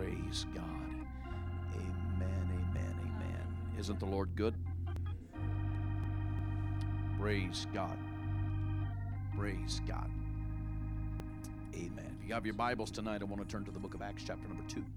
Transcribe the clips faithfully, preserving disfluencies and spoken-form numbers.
Praise God. Amen, amen, amen. Isn't the Lord good? Praise God. Praise God. Amen. If you have your Bibles tonight, I want to turn to the book of Acts, chapter number two.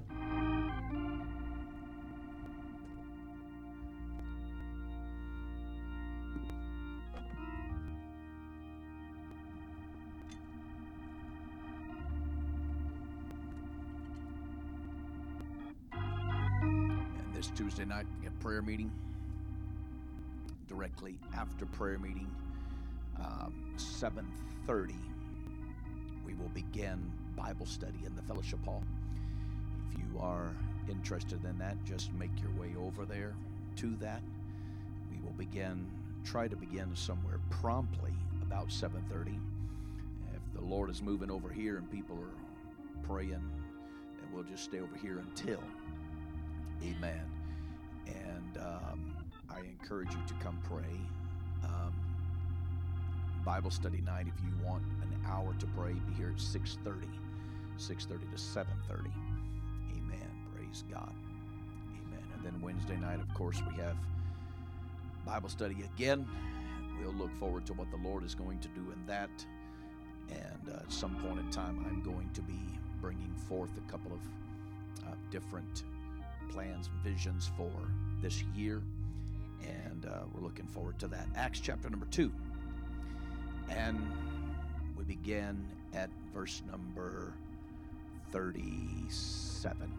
And this Tuesday night, we have prayer meeting. Directly after prayer meeting, um, seven thirty, we will begin Bible study in the fellowship hall. If you are interested in that, just make your way over there to that. We will begin, try to begin somewhere promptly about seven thirty. If the Lord is moving over here and people are praying, then we'll just stay over here until. Amen. And um, I encourage you to come pray. Um, Bible study night, if you want an hour to pray, be here at six thirty. six thirty to seven thirty. Amen. Praise God. Amen. And then Wednesday night, of course, we have Bible study again. We'll look forward to what the Lord is going to do in that. And uh, at some point in time, I'm going to be bringing forth a couple of uh, different plans and visions for this year. And uh, we're looking forward to that. Acts chapter number two. And we begin at verse number thirty-seven.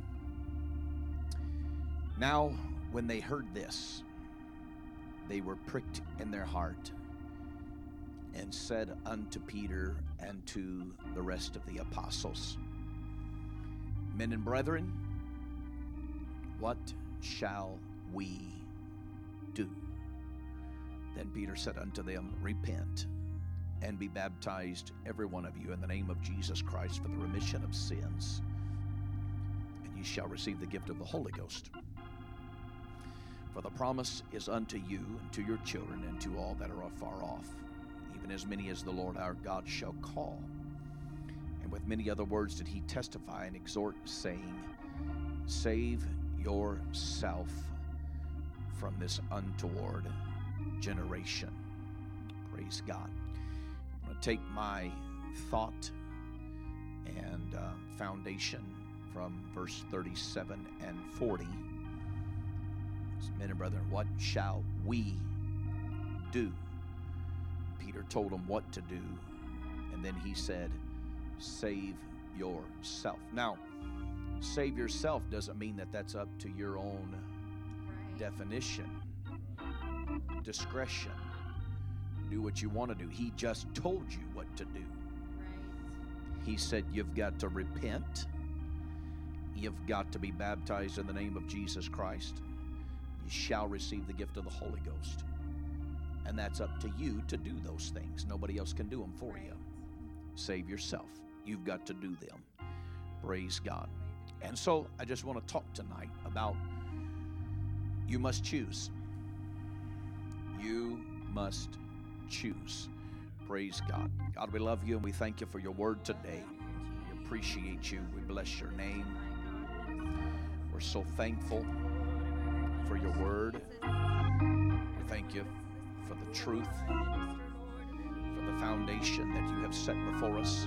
Now, when they heard this, they were pricked in their heart and said unto Peter and to the rest of the apostles, Men and brethren, what shall we do? Then Peter said unto them, Repent, and be baptized, every one of you, in the name of Jesus Christ for the remission of sins, and ye shall receive the gift of the Holy Ghost. For the promise is unto you, and to your children, and to all that are afar off, even as many as the Lord our God shall call. And with many other words did he testify and exhort, saying, Save yourself from this untoward generation. Praise God. I'm going to take my thought and uh, foundation from verse thirty-seven and forty. Men and brethren, what shall we do? Peter told them what to do, and then he said, save yourself. Now, save yourself doesn't mean that that's up to your own right. definition, discretion. Do what you want to do. He just told you what to do. Right. He said you've got to repent. You've got to be baptized in the name of Jesus Christ. You shall receive the gift of the Holy Ghost. And that's up to you to do those things. Nobody else can do them for right. you. Save yourself. You've got to do them. Praise God. And so I just want to talk tonight about you must choose. You must choose. Praise God. God, we love you and we thank you for your word today. We appreciate you. We bless your name. We're so thankful for your word. We thank you for the truth, for the foundation that you have set before us.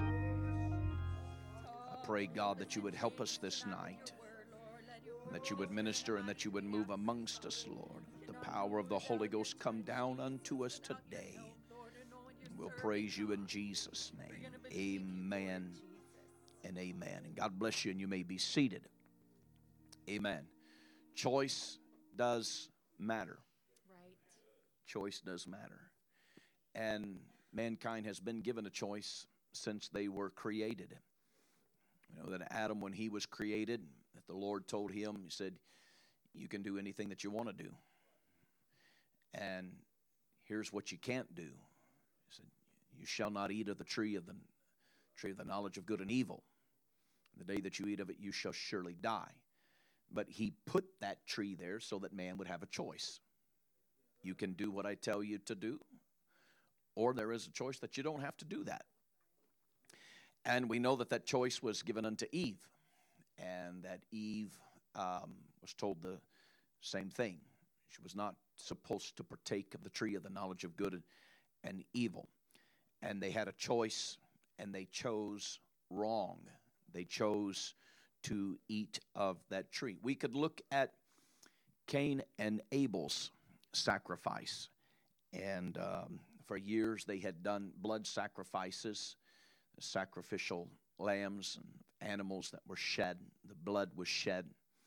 I pray, God, that you would help us this night, that you would minister and that you would move amongst us, Lord. The power of the Holy Ghost come down unto us today. We'll praise you in Jesus' name. Amen and amen. And God bless you, and you may be seated. Amen. Choice does matter. Right. Choice does matter. And mankind has been given a choice since they were created. You know, that Adam, when he was created, that the Lord told him, he said, you can do anything that you want to do. And here's what you can't do. He said, you shall not eat of the tree of the tree of the knowledge of good and evil. The day that you eat of it, you shall surely die. But he put that tree there so that man would have a choice. You can do what I tell you to do, or there is a choice that you don't have to do that. And we know that that choice was given unto Eve. and that Eve um, was told the same thing. She was not supposed to partake of the tree of the knowledge of good and evil. And they had a choice, and they chose wrong. They chose to eat of that tree. We could look at Cain and Abel's sacrifice. And um, for years they had done blood sacrifices, sacrificial lambs and animals that were shed. The blood was shed.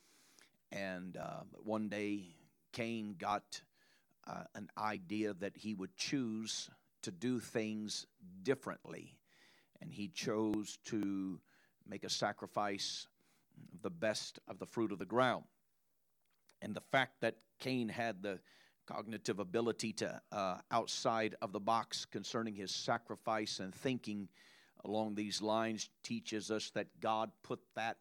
And uh, one day Cain got uh, an idea that he would choose to do things differently. And he chose to make a sacrifice of the best of the fruit of the ground. And the fact that Cain had the cognitive ability to uh, outside of the box concerning his sacrifice and thinking along these lines teaches us that God put that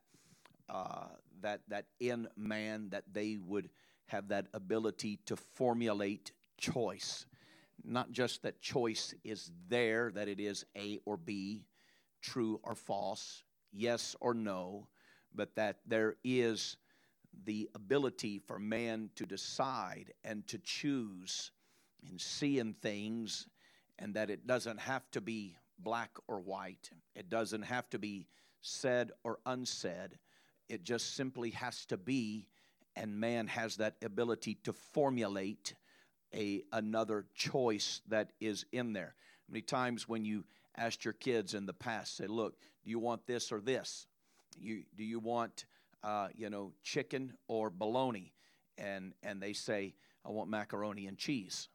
uh, that that in man, that they would have that ability to formulate choice. Not just that choice is there, that it is A or B, true or false, yes or no, but that there is the ability for man to decide and to choose and see in things, and that it doesn't have to be black or white. It doesn't have to be said or unsaid. It just simply has to be, and man has that ability to formulate a another choice that is in there. Many times when you asked your kids in the past, say, look, do you want this or this? You do you want Uh, you know, chicken or bologna, and and they say, I want macaroni and cheese.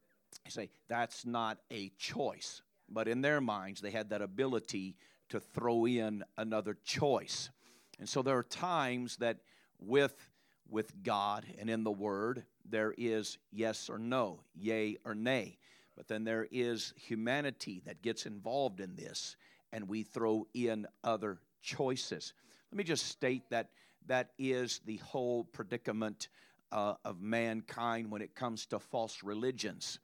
I say, that's not a choice. But in their minds, they had that ability to throw in another choice. And so there are times that with, with God and in the Word, there is yes or no, yea or nay. But then there is humanity that gets involved in this, and we throw in other choices. Let me just state that that is the whole predicament uh, of mankind when it comes to false religions.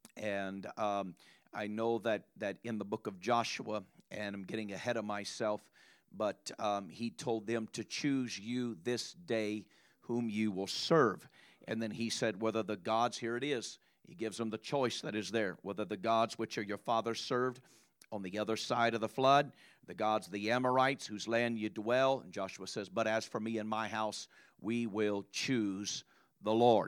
And um, I know that, that in the book of Joshua, and I'm getting ahead of myself, but um, he told them to choose you this day whom you will serve. And then he said, whether the gods, here it is, he gives them the choice that is there, whether the gods which are your fathers served on the other side of the flood, the gods of the Amorites, whose land you dwell. And Joshua says, but as for me and my house, we will choose the Lord.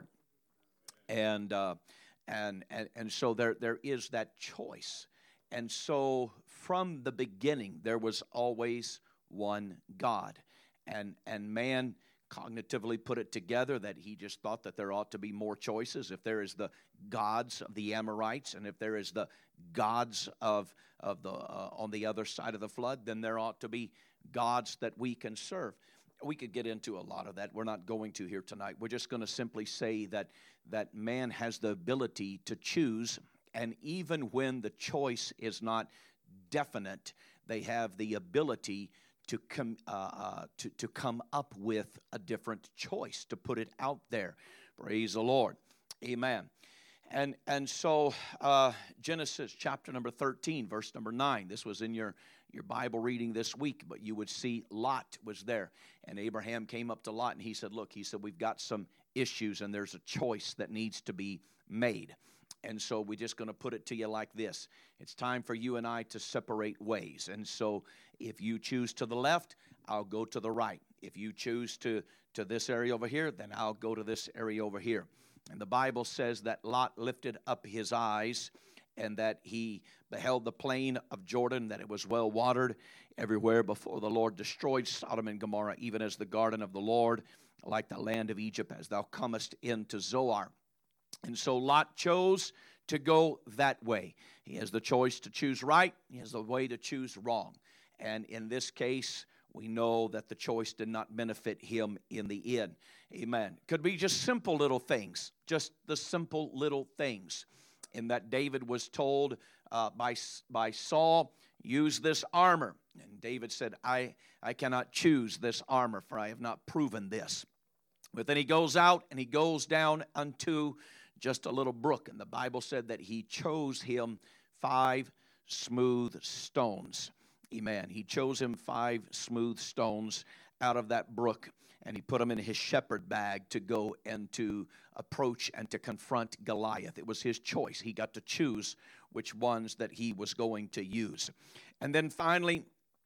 And uh, and and and so there there is that choice. And so from the beginning, there was always one God. And and man cognitively put it together that he just thought that there ought to be more choices. If there is the gods of the Amorites, and if there is the gods of of the uh, on the other side of the flood, then there ought to be gods that we can serve. We could get into a lot of that. We're not going to here tonight. We're just going to simply say that that man has the ability to choose, and even when the choice is not definite, they have the ability to come uh, uh, to to come up with a different choice, to put it out there. Praise the Lord, Amen. And and so uh, Genesis chapter number thirteen, verse number nine. This was in your, your Bible reading this week, but you would see Lot was there. And Abraham came up to Lot and he said, look, he said, we've got some issues and there's a choice that needs to be made. And so we're just going to put it to you like this. It's time for you and I to separate ways. And so if you choose to the left, I'll go to the right. If you choose to, to this area over here, then I'll go to this area over here. And the Bible says that Lot lifted up his eyes and that he beheld the plain of Jordan, that it was well watered everywhere before the Lord destroyed Sodom and Gomorrah, even as the garden of the Lord, like the land of Egypt, as thou comest into Zoar. And so Lot chose to go that way. He has the choice to choose right. He has the way to choose wrong. And in this case, we know that the choice did not benefit him in the end. Amen. Could be just simple little things, just the simple little things. In that David was told uh, by, by Saul, use this armor. And David said, I, I cannot choose this armor, for I have not proven this. But then he goes out and he goes down unto just a little brook. And the Bible said that he chose him five smooth stones. Amen. He chose him five smooth stones out of that brook, and he put them in his shepherd bag to go and to approach and to confront Goliath. It was his choice. He got to choose which ones that he was going to use. And then finally,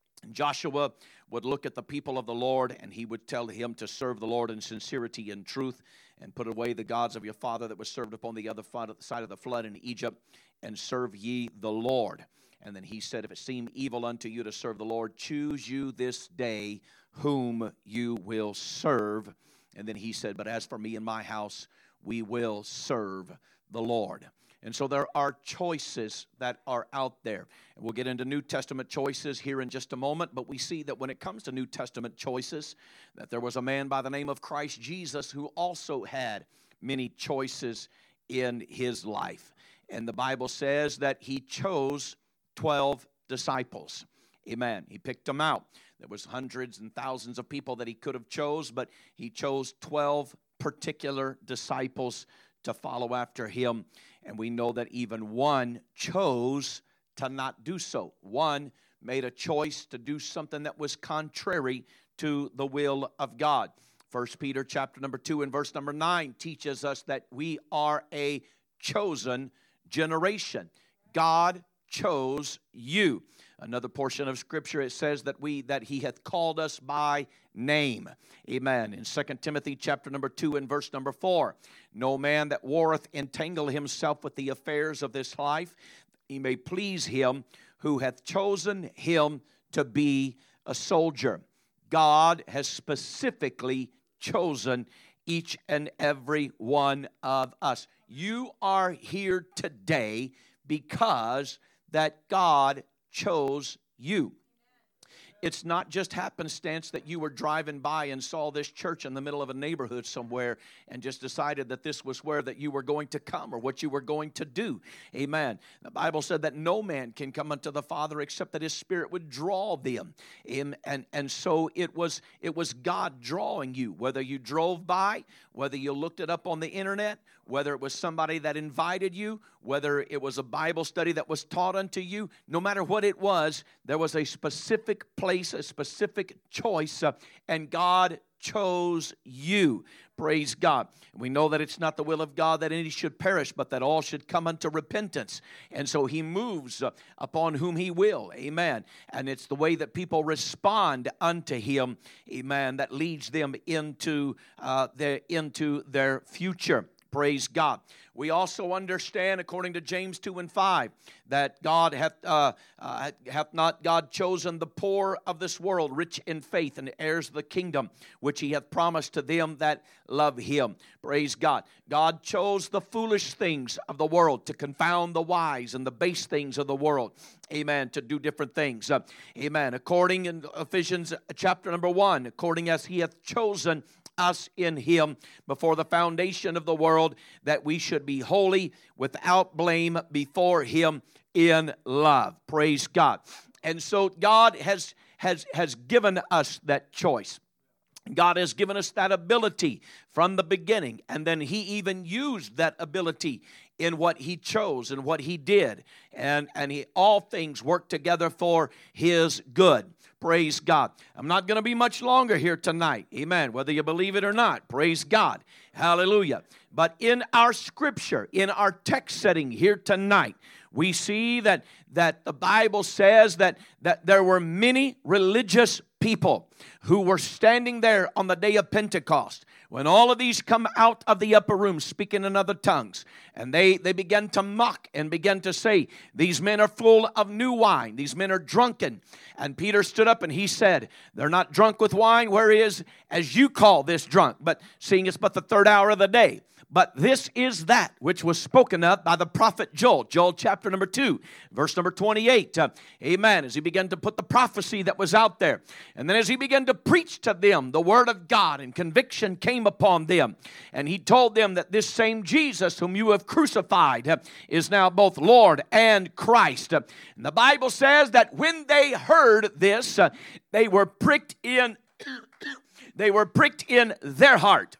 Joshua would look at the people of the Lord, and he would tell him to serve the Lord in sincerity and truth, and put away the gods of your father that was served upon the other side of the flood in Egypt, and serve ye the Lord. And then he said, if it seem evil unto you to serve the Lord, choose you this day whom you will serve. And then he said, but as for me and my house, we will serve the Lord. And so there are choices that are out there. And we'll get into New Testament choices here in just a moment, but we see that when it comes to New Testament choices, that there was a man by the name of Christ Jesus who also had many choices in his life. And the Bible says that he chose twelve disciples. Amen. He picked them out. There was hundreds and thousands of people that he could have chose, but he chose twelve particular disciples to follow after him. And we know that even one chose to not do so. One made a choice to do something that was contrary to the will of God. First Peter chapter number two and verse number nine teaches us that we are a chosen generation. God chose you. Another portion of Scripture, it says that we that He hath called us by name. Amen. In Second Timothy chapter number two and verse number four, no man that warreth entangle himself with the affairs of this life, he may please him who hath chosen him to be a soldier. God has specifically chosen each and every one of us. You are here today because that God chose you. It's not just happenstance that you were driving by and saw this church in the middle of a neighborhood somewhere and just decided that this was where that you were going to come or what you were going to do. Amen. The Bible said that no man can come unto the Father except that His Spirit would draw them. And, and, and so it was, it was God drawing you, whether you drove by, whether you looked it up on the internet, whether it was somebody that invited you, whether it was a Bible study that was taught unto you, no matter what it was, there was a specific place, a specific choice, uh, and God chose you. Praise God. We know that it's not the will of God that any should perish, but that all should come unto repentance. And so He moves uh, upon whom He will. Amen. And it's the way that people respond unto Him, amen, that leads them into, uh, their, into their future. Praise God. We also understand, according to James two and five, that God hath, uh, uh, hath not God chosen the poor of this world, rich in faith, and heirs of the kingdom, which He hath promised to them that love Him. Praise God. God chose the foolish things of the world to confound the wise, and the base things of the world, amen, to do different things. Uh, amen. According in Ephesians chapter number one, according as He hath chosen us in Him before the foundation of the world, that we should be holy, without blame before Him in love. Praise God. And so God has has has given us that choice. God has given us that ability from the beginning, and then He even used that ability in what He chose and what He did, and and he all things work together for His good. Praise God. I'm not going to be much longer here tonight. Amen. Whether you believe it or not. Praise God. Hallelujah. But in our scripture, in our text setting here tonight, we see that, that the Bible says that, that there were many religious people who were standing there on the day of Pentecost when all of these come out of the upper room speaking in other tongues. And they, they began to mock and began to say, these men are full of new wine. These men are drunken. And Peter stood up and he said, they're not drunk with wine, whereas as you call this drunk, but seeing it's but the third hour of the day. But this is that which was spoken of by the prophet Joel. Joel chapter number two, verse number twenty-eight. Uh, amen. As he began to put the prophecy that was out there. And then as he began to preach to them the word of God, and conviction came upon them. And he told them that this same Jesus whom you have crucified uh, is now both Lord and Christ. Uh, and the Bible says that when they heard this, uh, they were pricked in, they were pricked in their heart.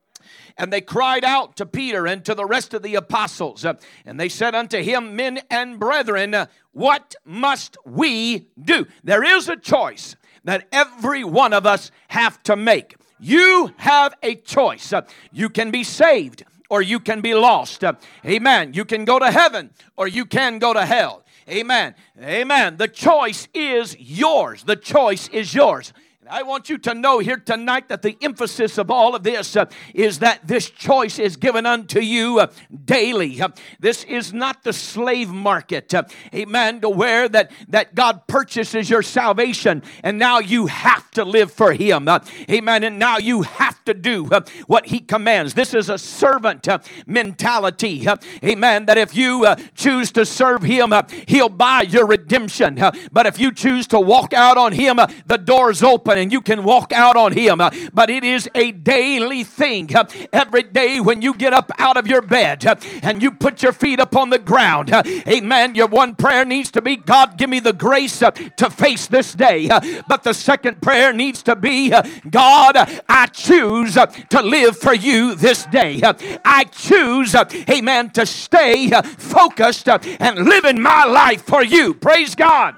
And they cried out to Peter and to the rest of the apostles. Uh, and they said unto him, men and brethren, uh, what must we do? There is a choice that every one of us have to make. You have a choice. You can be saved or you can be lost. Amen. You can go to heaven or you can go to hell. Amen. Amen. The choice is yours. The choice is yours. I want you to know here tonight that the emphasis of all of this uh, is that this choice is given unto you uh, daily. Uh, this is not the slave market, uh, amen, to where that, that God purchases your salvation and now you have to live for Him. Uh, amen, and now you have to do uh, what He commands. This is a servant uh, mentality. Uh, amen, that if you uh, choose to serve Him, uh, He'll buy your redemption. Uh, but if you choose to walk out on Him, uh, the door's open and you can walk out on Him. Uh, but it is a daily thing. Uh, every day when you get up out of your bed uh, and you put your feet up on the ground, uh, amen, your one prayer needs to be, God, give me the grace uh, to face this day. Uh, but the second prayer needs to be, uh, God, I choose uh, to live for you this day. Uh, I choose, uh, amen, to stay uh, focused uh, and living my life for you. Praise God.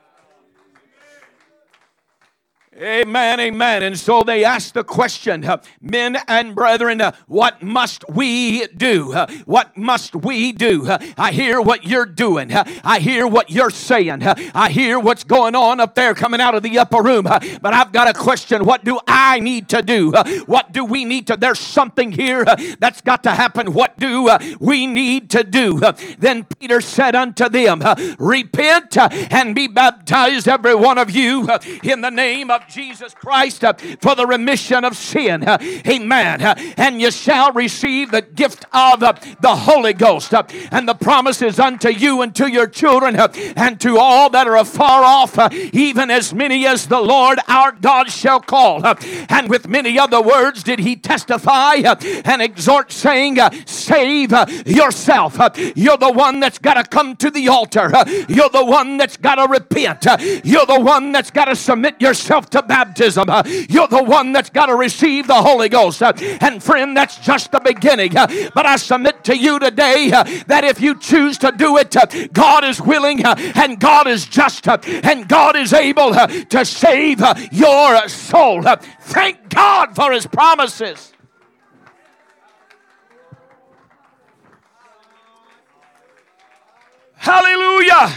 Amen, amen. And so they asked the question, uh, men and brethren, uh, what must we do? Uh, what must we do? Uh, I hear what you're doing. Uh, I hear what you're saying. Uh, I hear what's going on up there coming out of the upper room. Uh, but I've got a question. What do I need to do? Uh, what do we need to? There's something here uh, that's got to happen. What do uh, we need to do? Uh, then Peter said unto them, uh, repent uh, and be baptized, every one of you, uh, in the name of Jesus Christ uh, for the remission of sin. Uh, amen. Uh, and you shall receive the gift of uh, the Holy Ghost. Uh, and the promise is unto you and to your children uh, and to all that are afar off, uh, even as many as the Lord our God shall call. Uh, and with many other words did he testify uh, and exhort, saying, uh, save uh, yourself. Uh, you're the one that's got to come to the altar. Uh, you're the one that's got to repent. Uh, you're the one that's got to submit yourself to baptism. Uh, you're the one that's got to receive the Holy Ghost. Uh, and friend, that's just the beginning. Uh, but I submit to you today uh, that if you choose to do it, uh, God is willing uh, and God is just uh, and God is able uh, to save uh, your soul. Uh, thank God for His promises. Hallelujah.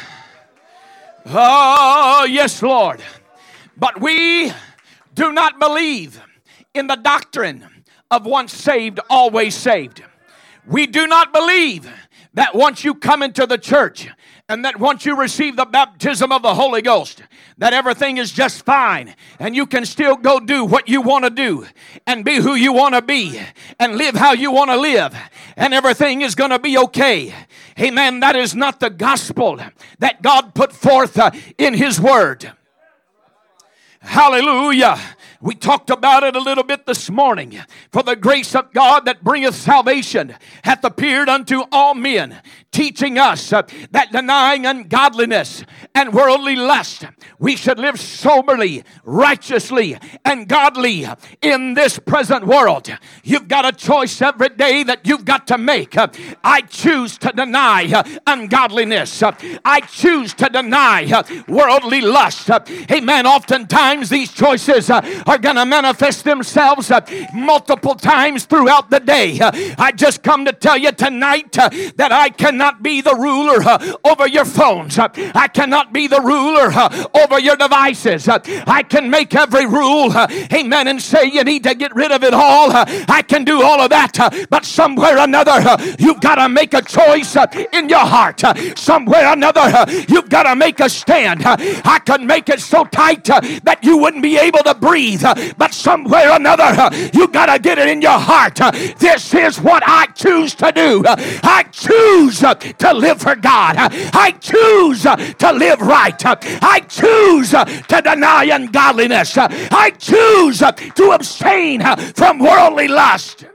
Oh, yes, Lord. But we do not believe in the doctrine of once saved, always saved. We do not believe that once you come into the church and that once you receive the baptism of the Holy Ghost, that everything is just fine and you can still go do what you want to do and be who you want to be and live how you want to live and everything is going to be okay. Amen. That is not the gospel that God put forth uh, in His Word. Hallelujah. We talked about it a little bit this morning. For the grace of God that bringeth salvation hath appeared unto all men, teaching us uh, that denying ungodliness and worldly lust, we should live soberly, righteously, and godly in this present world. You've got a choice every day that you've got to make. Uh, I choose to deny uh, ungodliness. Uh, I choose to deny uh, worldly lust. Uh, amen. Oftentimes these choices uh, are going to manifest themselves uh, multiple times throughout the day. Uh, I just come to tell you tonight uh, that I cannot be the ruler uh, over your phones. Uh, I cannot be the ruler uh, over your devices. Uh, I can make every rule, uh, amen, and say you need to get rid of it all. Uh, I can do all of that, uh, but somewhere or another, uh, you've got to make a choice uh, in your heart. Uh, somewhere or another, uh, you've got to make a stand. Uh, I could make it so tight uh, that you wouldn't be able to breathe, uh, but somewhere or another, uh, you got to get it in your heart. Uh, this is what I choose to do. Uh, I choose uh, to live for God. Uh, I choose uh, to live right. Uh, I choose uh, to deny ungodliness. Uh, I choose uh, to abstain uh, from worldly lust.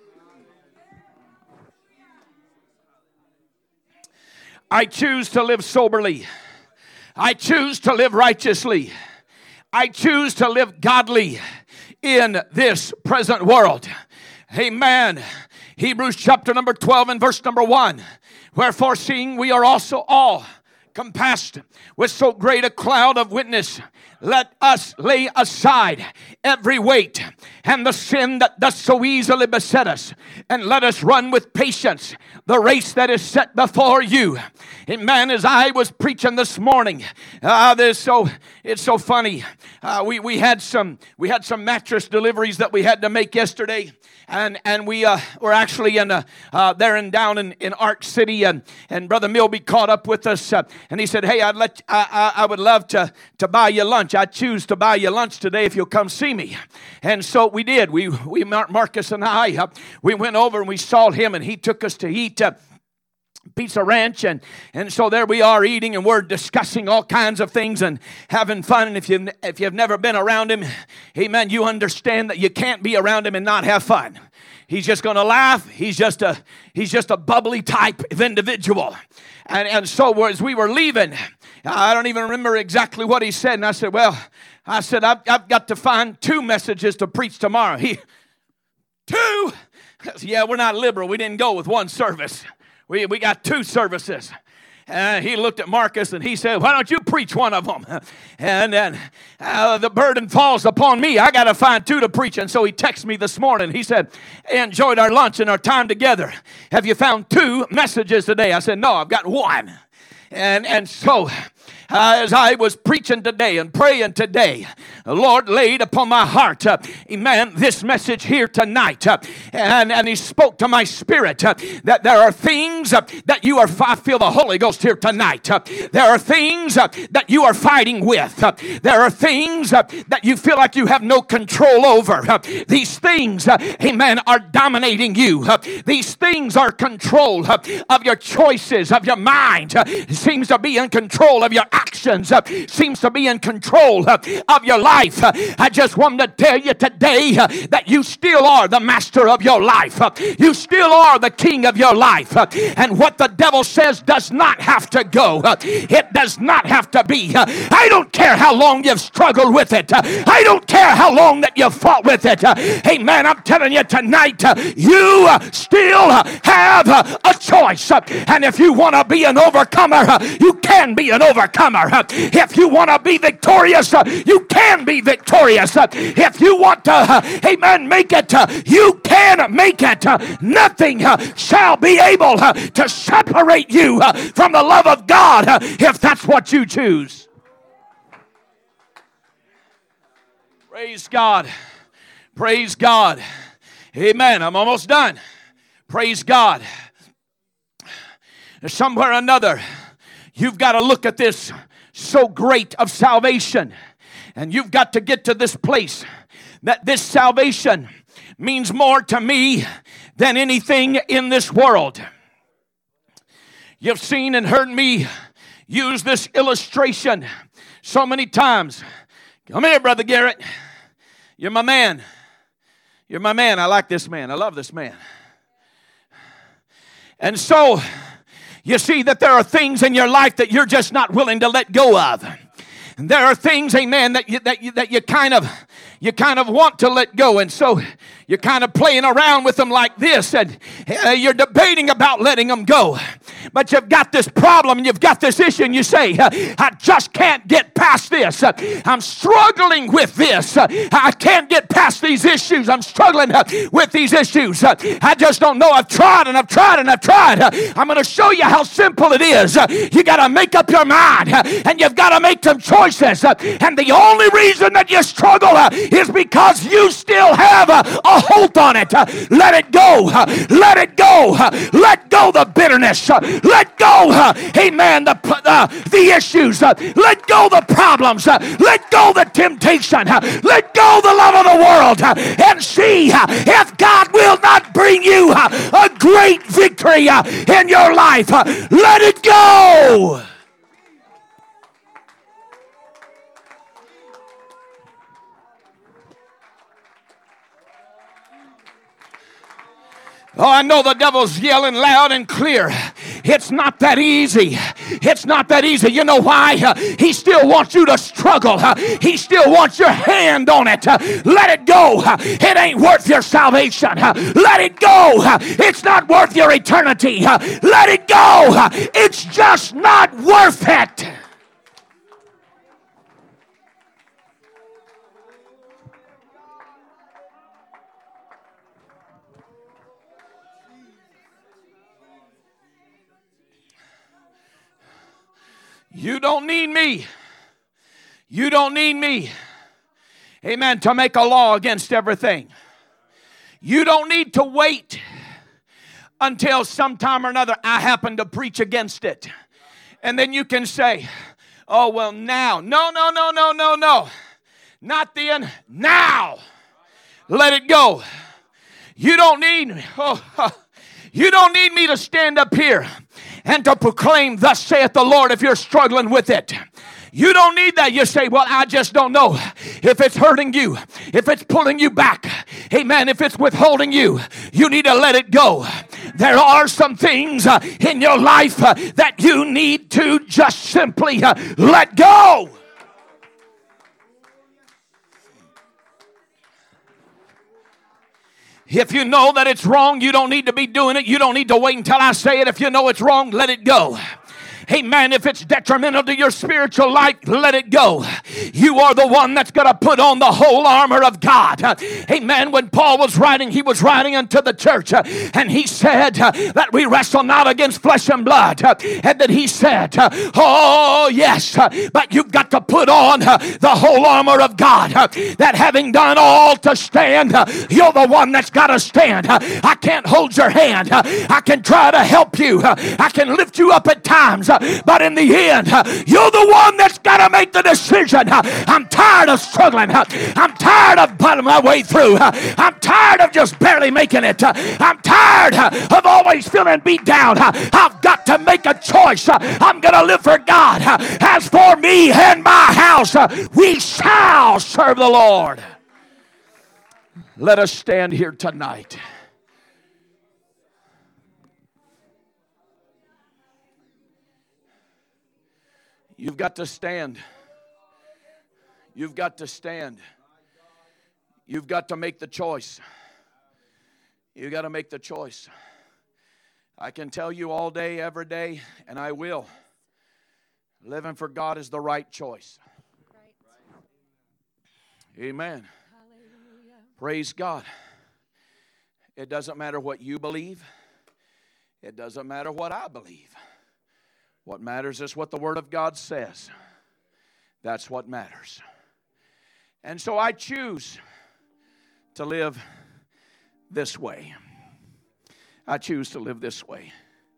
I choose to live soberly. I choose to live righteously. I choose to live godly in this present world. Amen. Hebrews chapter number twelve and verse number one. Wherefore, seeing we are also all compassed with so great a cloud of witness, let us lay aside every weight and the sin that does so easily beset us, and let us run with patience the race that is set before you. Amen. As I was preaching this morning, uh, this so it's so funny. Uh, we we had some we had some mattress deliveries that we had to make yesterday. And and we uh, were actually in uh, uh, there and down in, in Ark City, and, and Brother Milby caught up with us, uh, and he said, "Hey, I'd let I, I I would love to to buy you lunch. I choose to buy you lunch today if you'll come see me." And so we did. We we Marcus and I uh, we went over and we saw him, and he took us to eat Uh, Pizza Ranch, and and so there we are eating, and we're discussing all kinds of things and having fun. And if you if you've never been around him, amen, you understand that you can't be around him and not have fun. He's just going to laugh. He's just a he's just a bubbly type of individual. And and so as we were leaving, I don't even remember exactly what he said. And I said, well, I said I've, I've got to find two messages to preach tomorrow. He two, yeah, we're not liberal. We didn't go with one service. We we got two services. And he looked at Marcus and he said, why don't you preach one of them? And then uh, the burden falls upon me. I got to find two to preach. And so he texted me this morning. He said, I enjoyed our lunch and our time together. Have you found two messages today? I said, no, I've got one. And, and so Uh, as I was preaching today and praying today, the Lord laid upon my heart, uh, amen, this message here tonight. Uh, and, and He spoke to my spirit uh, that there are things uh, that you are, I feel the Holy Ghost here tonight. Uh, there are things uh, that you are fighting with. Uh, there are things uh, that you feel like you have no control over. Uh, these things, uh, amen, are dominating you. Uh, these things are control uh, of your choices, of your mind. Uh, seems to be in control of your actions, uh, seems to be in control uh, of your life. Uh, I just want to tell you today uh, that you still are the master of your life. Uh, you still are the king of your life. Uh, and what the devil says does not have to go. Uh, it does not have to be. Uh, I don't care how long you've struggled with it. Uh, I don't care how long that you've fought with it. Uh, hey man, I'm telling you tonight, uh, you uh, still uh, have uh, a choice. Uh, and if you want to be an overcomer, uh, you can be an overcomer. If you want to be victorious, uh, you can be victorious. Uh, if you want to, uh, amen, make it, uh, you can make it. Uh, nothing uh, shall be able uh, to separate you uh, from the love of God uh, if that's what you choose. Praise God. Praise God. Amen. I'm almost done. Praise God. Somewhere or another, you've got to look at this so great of salvation. And you've got to get to this place that this salvation means more to me than anything in this world. You've seen and heard me use this illustration so many times. Come here, Brother Garrett. You're my man. You're my man. I like this man. I love this man. And so you see that there are things in your life that you're just not willing to let go of. And there are things, amen, that you, that you, that you kind of you kind of want to let go. And so you're kind of playing around with them like this, and uh, you're debating about letting them go. But you've got this problem and you've got this issue, and you say, I just can't get past this. I'm struggling with this. I can't get past these issues. I'm struggling with these issues. I just don't know. I've tried and I've tried and I've tried. I'm going to show you how simple it is. You got to make up your mind, and you've got to make some choices. And the only reason that you struggle is because you still have a, a hold on it. Let it go. Let it go. Let go the bitterness. Let go, amen, the, uh, the issues. Let go the problems. Let go the temptation. Let go the love of the world. And see if God will not bring you a great victory in your life. Let it go. Oh, I know the devil's yelling loud and clear. It's not that easy. It's not that easy. You know why? He still wants you to struggle. struggle. He still wants your hand on it. Let it go. It ain't worth your salvation. Let it go. It's not worth your eternity. Let it go. It's just not worth it. You don't need me. You don't need me. Amen. To make a law against everything. You don't need to wait until sometime or another I happen to preach against it. And then you can say, oh, well, now. No, no, no, no, no, no. Not then. Now. Let it go. You don't need, oh, you don't need me to stand up here and to proclaim, thus saith the Lord, if you're struggling with it. You don't need that. You say, well, I just don't know if it's hurting you, if it's pulling you back. Amen. If it's withholding you, you need to let it go. There are some things uh, in your life uh, that you need to just simply uh, let go. If you know that it's wrong, you don't need to be doing it. You don't need to wait until I say it. If you know it's wrong, let it go. Amen. If it's detrimental to your spiritual life, let it go. You are the one that's going to put on the whole armor of God. Amen. When Paul was writing, he was writing unto the church, and he said that we wrestle not against flesh and blood. And that he said, oh, yes, but you've got to put on the whole armor of God. That having done all to stand, you're the one that's got to stand. I can't hold your hand. I can try to help you. I can lift you up at times. But in the end, you're the one that's got to make the decision. I'm tired of struggling. I'm tired of bottoming my way through. I'm tired of just barely making it. I'm tired of always feeling beat down. I've got to make a choice. I'm going to live for God. As for me and my house, we shall serve the Lord. Let us stand here tonight. You've got to stand. You've got to stand. You've got to make the choice. You've got to make the choice. I can tell you all day, every day, and I will. Living for God is the right choice. Right. Amen. Hallelujah. Praise God. It doesn't matter what you believe. It doesn't matter what I believe. What matters is what the Word of God says. That's what matters. And so I choose to live this way. I choose to live this way.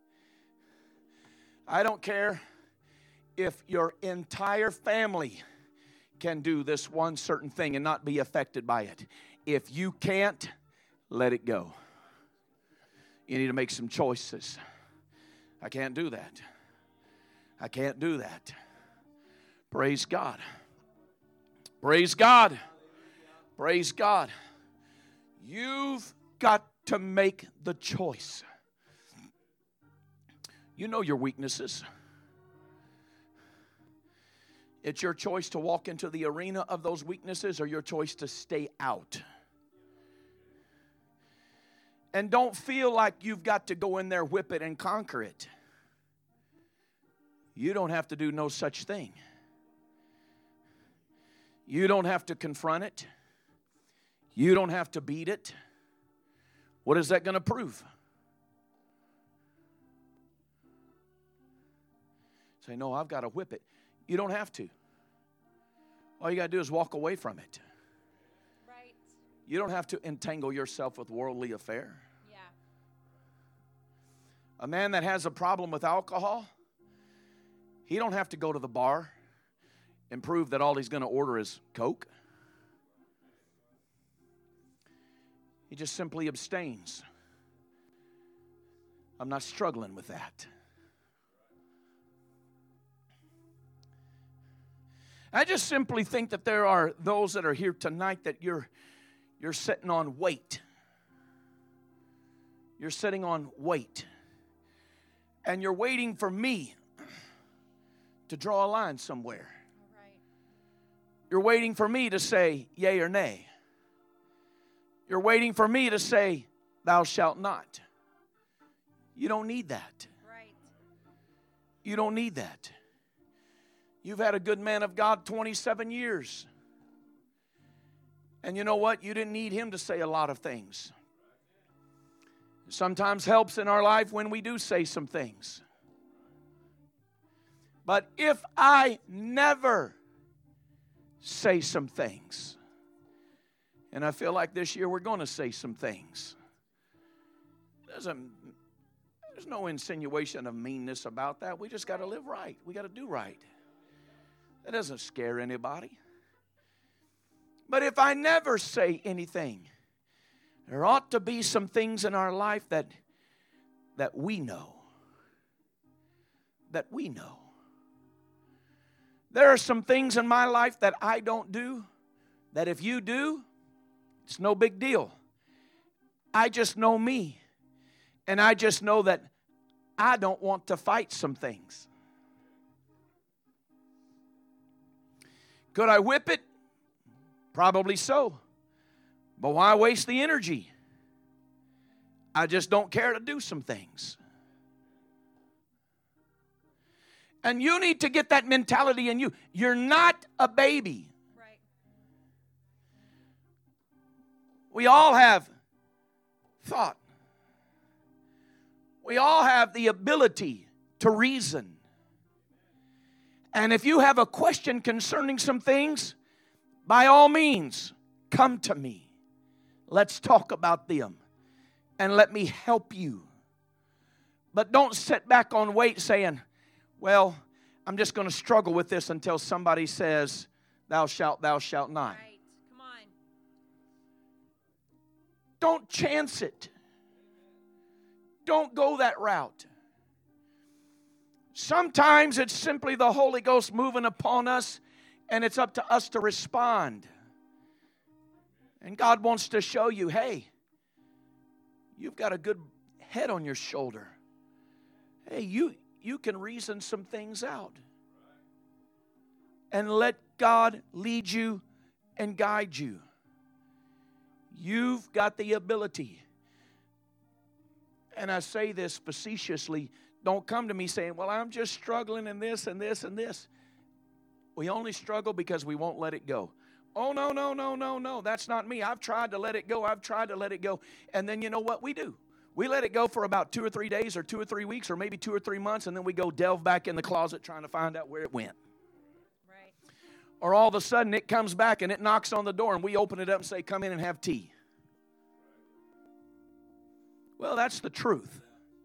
I don't care if your entire family can do this one certain thing and not be affected by it. If you can't, let it go. You need to make some choices. I can't do that. I can't do that. Praise God. Praise God. Praise God. You've got to make the choice. You know your weaknesses. It's your choice to walk into the arena of those weaknesses or your choice to stay out. And don't feel like you've got to go in there, whip it, and conquer it. You don't have to do no such thing. You don't have to confront it. You don't have to beat it. What is that going to prove? Say, no, I've got to whip it. You don't have to. All you got to do is walk away from it. Right. You don't have to entangle yourself with worldly affair. Yeah. A man that has a problem with alcohol, he don't have to go to the bar and prove that all he's going to order is Coke. He just simply abstains. I'm not struggling with that. I just simply think that there are those that are here tonight that you're you're sitting on weight. You're sitting on weight. And you're waiting for me to draw a line somewhere. You're waiting for me to say yea or nay. You're waiting for me to say, thou shalt not. You don't need that. Right. You don't need that. You've had a good man of God twenty-seven years. And you know what? You didn't need him to say a lot of things. Sometimes helps in our life when we do say some things. But if I never say some things, and I feel like this year we're going to say some things. There's, a, there's no insinuation of meanness about that. We just got to live right. We got to do right. That doesn't scare anybody. But if I never say anything, there ought to be some things in our life that, that we know. That we know. There are some things in my life that I don't do, that if you do, it's no big deal. I just know me. And I just know that I don't want to fight some things. Could I whip it? Probably so. But why waste the energy? I just don't care to do some things. And you need to get that mentality in you. You're not a baby. Right. We all have thought. We all have the ability to reason. And if you have a question concerning some things, by all means, come to me. Let's talk about them. And let me help you. But don't sit back on wait saying, well, I'm just going to struggle with this until somebody says, thou shalt, thou shalt not. Right. Come on. Don't chance it. Don't go that route. Sometimes it's simply the Holy Ghost moving upon us, and it's up to us to respond. And God wants to show you, hey, you've got a good head on your shoulder. Hey, you, you can reason some things out. And let God lead you and guide you. You've got the ability. And I say this facetiously. Don't come to me saying, well, I'm just struggling in this and this and this. We only struggle because we won't let it go. Oh, no, no, no, no, no. That's not me. I've tried to let it go. I've tried to let it go. And then you know what we do? We let it go for about two or three days or two or three weeks or maybe two or three months, and then we go delve back in the closet trying to find out where it went. Right. Or all of a sudden it comes back and it knocks on the door and we open it up and say, come in and have tea. Well, that's the truth.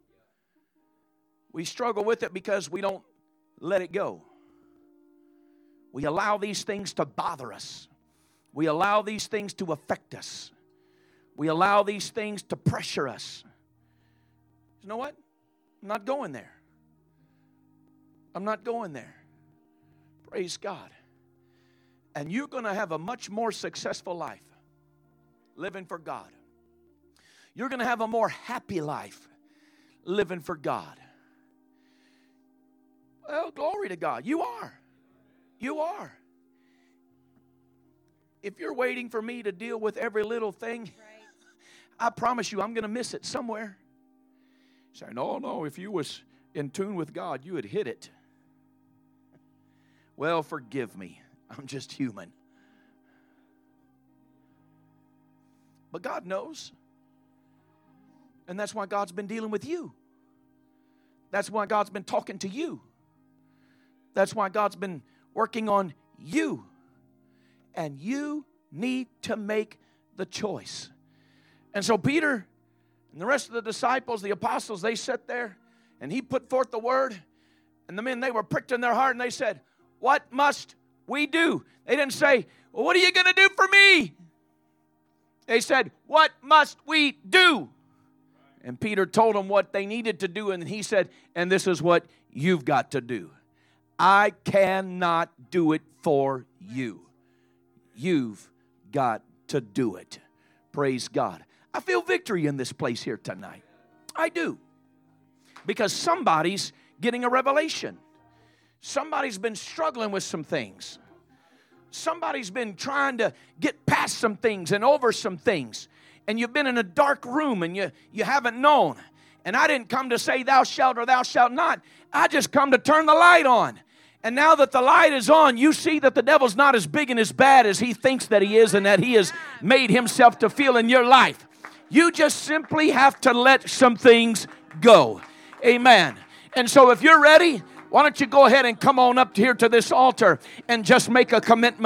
We struggle with it because we don't let it go. We allow these things to bother us. We allow these things to affect us. We allow these things to pressure us. You know what? I'm not going there. I'm not going there. Praise God. And you're going to have a much more successful life living for God. You're going to have a more happy life living for God. Well, glory to God. You are. You are. If you're waiting for me to deal with every little thing, Right. I promise you I'm going to miss it somewhere. You say, no, no, if you was in tune with God, you would hit it. Well, forgive me. I'm just human. But God knows. And that's why God's been dealing with you. That's why God's been talking to you. That's why God's been working on you. And you need to make the choice. And so Peter and the rest of the disciples, the apostles, they sat there and he put forth the word. And the men, they were pricked in their heart and they said, what must we do? They didn't say, well, what are you going to do for me? They said, what must we do? And Peter told them what they needed to do. And he said, and this is what you've got to do. I cannot do it for you. You've got to do it. Praise God. I feel victory in this place here tonight. I do. Because somebody's getting a revelation. Somebody's been struggling with some things. somebody's been trying to get past some things and over some things, and you've been in a dark room and you, you haven't known. And I didn't come to say thou shalt or thou shalt not. I just come to turn the light on. And now that the light is on, you see that the devil's not as big and as bad as he thinks that he is and that he has made himself to feel in your life. You just simply have to let some things go. Amen. And so if you're ready, why don't you go ahead and come on up here to this altar and just make a commitment.